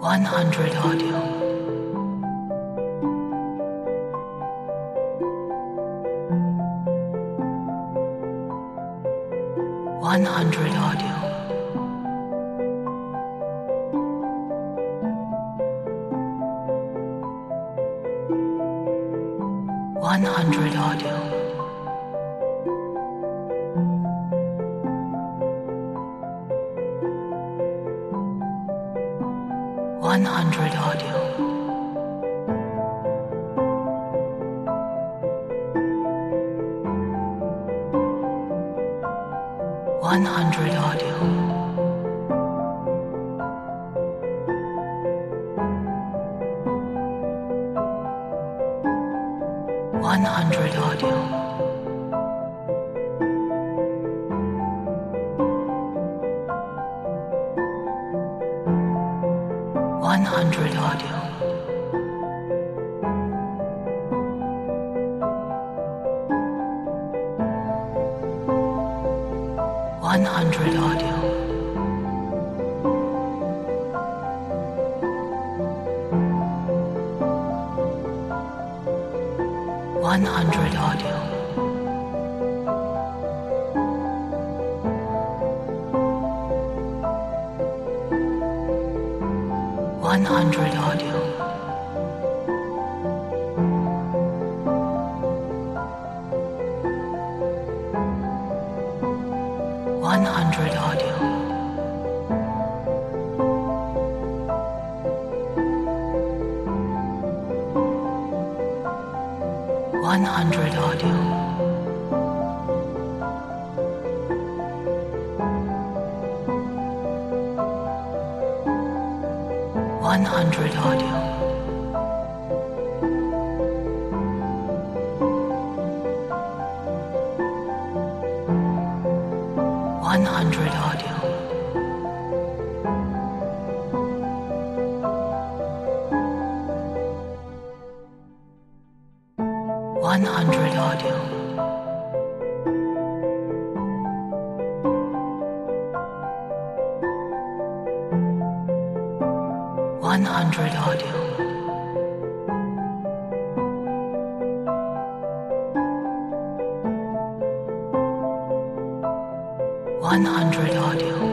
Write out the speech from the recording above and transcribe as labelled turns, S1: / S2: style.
S1: 100 audio. 100 audio. 100 audio. 100 audio. 100 audio. 100 audio. 100 audio. 100 audio. 100 audio. 100 audio. 100 audio. 100 audio. 100 audio. 100 audio. 100 audio. 100 audio. 100 audio.